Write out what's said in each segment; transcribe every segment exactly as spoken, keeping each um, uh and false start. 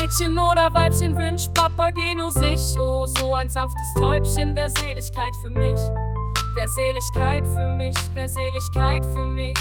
Mädchen oder Weibchen wünscht Papageno sich. Oh, so ein sanftes Täubchen, wär Seligkeit für mich. Wär Seligkeit für mich, wär Seligkeit für mich.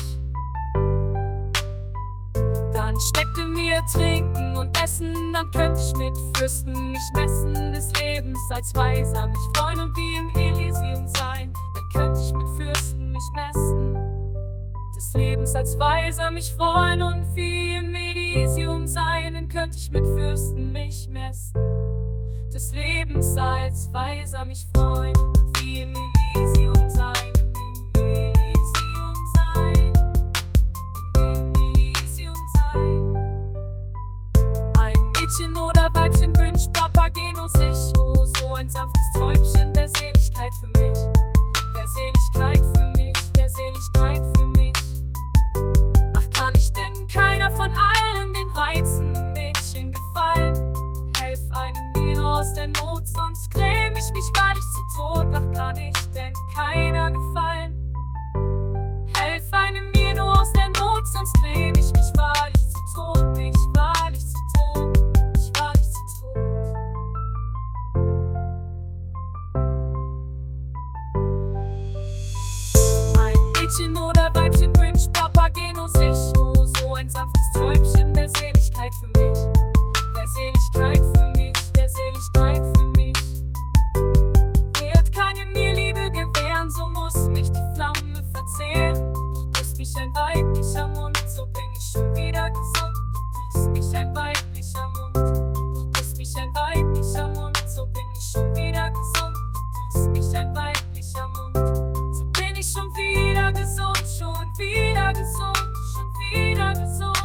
Dann steckte mir Trinken und Essen, dann könnte ich mit Fürsten mich messen, des Lebens als Weiser mich freuen und wie im Elysium sein. Dann könnte ich mit Fürsten mich messen, des Lebens als Weiser mich freuen und wie im Elysium sein. Dann könnte ich mit Fürsten mich messen, des Lebens als Weiser mich freuen, wie im Elysium sein. Im Elysium sein, im Elysium sein. Ein Mädchen oder Weibchen wünscht Papageno sich. Oh, so ein sanftes Täubchen, wär Seligkeit für mich. Wär Seligkeit für mich, wär Seligkeit für mich. Ach, kann ich denn keiner von allen den reizenden Mädchen gefallen? Helf einem mir aus der Not, sonst gräm ich mich wahrlich zu Tod. Ach, kann ich denn keiner gefallen? Helf einem mir nur aus der Not, sonst gräm ich mich wahrlich zu Tod. Ich wahrlich zu Tod, ich wahrlich zu Tod. Ein Mädchen oder Weibchen wünscht Papageno sich. Oh, so ein sanftes Täubchen, wär Seligkeit für mich. Wär Seligkeit für mich, wär Seligkeit für mich. Wird keine mir Liebe gewähren, so muss mich die Flamme verzehren. Küsst mich ein weiblicher Mund, so bin ich schon wieder gesund. Küsst mich ein weiblicher Mund, küsst mich ein weiblicher Mund, so bin ich schon wieder gesund. Küsst mich ein weiblicher Mund, so bin ich schon wieder gesund, schon wieder gesund, schon wieder gesund.